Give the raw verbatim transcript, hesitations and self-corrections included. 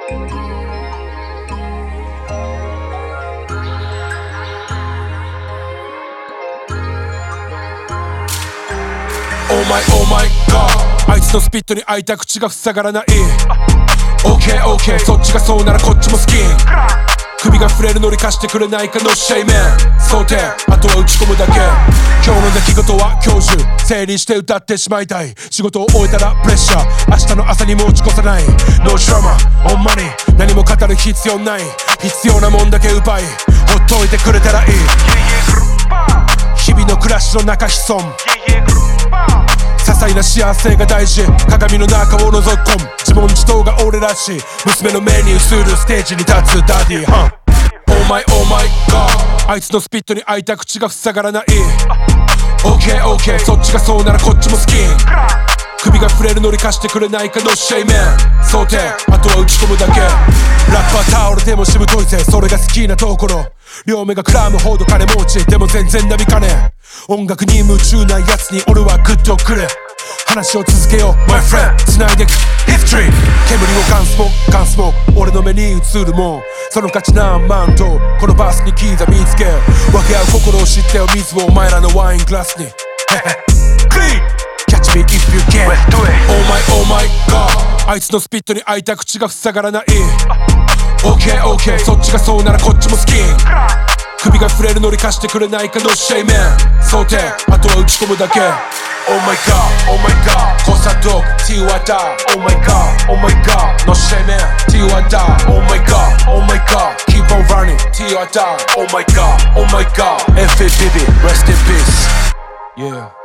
Oh my oh my god あいつのスピットに開いた口が塞がらない OK OK そっちがそうならこっちも好き首が触れるのに貸してくれないかのシェイメン想定あとは打ち込むだけ今日の出来事は今日中整理して歌ってしまいたい仕事を終えたらプレッシャー明日の朝にも落ち越さない No drama on money 何も語る必要ない必要なもんだけ奪いほっといてくれたらいい日々の暮らしの中潜む些細な幸せが大事鏡の中を覗き込む自問自答が俺らしい娘の目に映るステージに立つダディ、huh? Oh my oh my god あいつのスピットに開いた口が塞がらない OK OK そっちがそうならこっちも好き首が触れるのに貸してくれないかのシェイメン想定あとは打ち込むだけラッパータオルでもしぶといぜそれが好きなところ両目がくらむほど金持ちでも全然なびかねえ音楽に夢中なやつに俺はグッとくる話を続けよう My friend 繋いでく History 煙をガンスモークガンスモーク俺の目に映るもんその価値何万とこのバスに刻みつけ分け合う心を知ってよ水をお前らのワイングラスに Clean Catch me if you can Oh my oh my god あいつのスピットに開いた口が塞がらない OK OK そっちがそうならこっちも好き首が触れるのに貸してくれないかのシェイメン想定あとは打ち込むだけ Oh my god Oh my god コサドク Till I die Oh my god Oh my god No shame man Till I die Oh my god Oh my god Keep on running Till I die Oh my god Oh my god F A B B Rest in peace Yeah